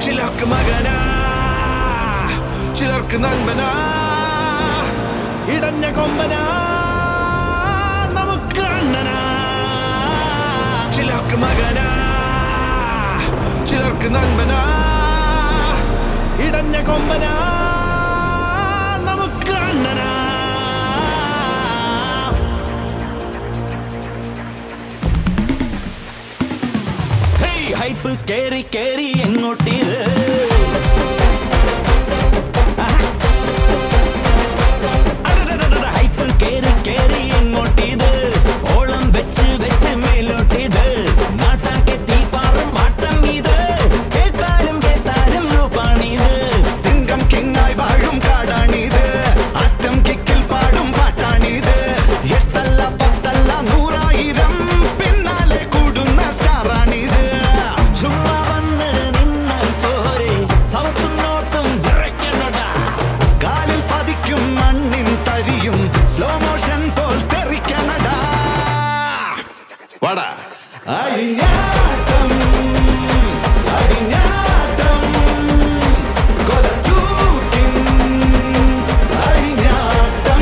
ചിലർക്ക് മകനാ, ചിലർക്ക് നന്മനാ, ഇടഞ്ഞ കൊമ്പനാ, നമുക്ക് അണ്ണനാ. ചിലർക്ക് മകനാ, ചിലർക്ക് നന്മനാ, ഇടഞ്ഞ കൊമ്പനാ, നമുക്ക് അണ്ണനാ. ഹൈപ്പ് കേറി കേറി എങ്ങോട്ടിത് ഹൈപ്പ് കേറി കേറി എങ്ങോട്ടിത് ഓളം വെച്ച് വെച്ച് മേലോട്ടിത് നാട്ടാൻ കെത്തി പാറും മാട്ടം ഇത് കേട്ടാലും കേട്ടാലും രൂപാണിത് സിംഗം കിങ്ങായി വാഴും കാടാണിത് അറ്റം കിക്കിൽ പാടും പാട്ടാണിത് എട്ടല്ല പത്തല്ല 100,000 പിന്നാലെ കൂടുന്ന സ്റ്റാറാണിത് ചുമ്മാ വന്ന് നിന്നാൽ പോരെ സൗത്തും നോട്ടും വിറയ്ക്കണടാ കാലിൽ പതിക്കും മണ്ണിൻ തരിയും സ്ലോ മോഷൻ പോൽ തെറിക്കണടാ വടാ അഴിഞ്ഞാട്ടം അഴിഞ്ഞാട്ടം കൊലത്തൂക്കിൻ അഴിഞ്ഞാട്ടം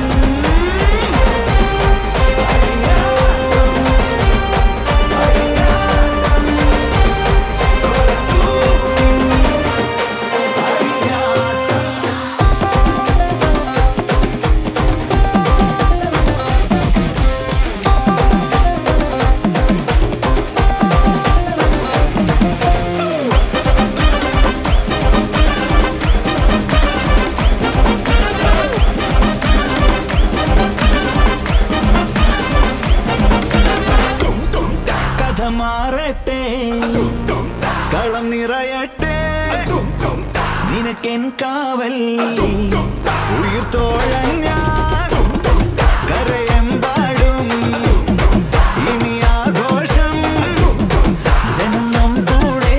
കഥ മാറട്ടെ കളം നിറയട്ടെ നിനക്കെൻ കാവൽ ഉയിർത്തോഴൻ ഞാൻ കരയെമ്പാടും ഇനി ആഘോഷം ജനം കൂടെ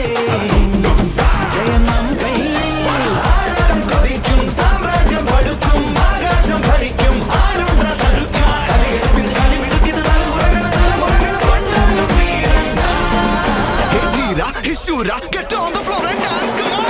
ജയനം കയ്യിൽ ആഴം കൊതിക്കും സാമ്രാജ്യം പടുക്കും ആകാശം ഭരിക്കും ആരുണ്ട തടുക്കാൻ കളിയെടുപ്പിന് കളിമിടുക്കിത് തലമുറകൾ കൊണ്ടാടും വീരൻ. Hey, Tira, hey, Shura, get on the floor and dance, come on.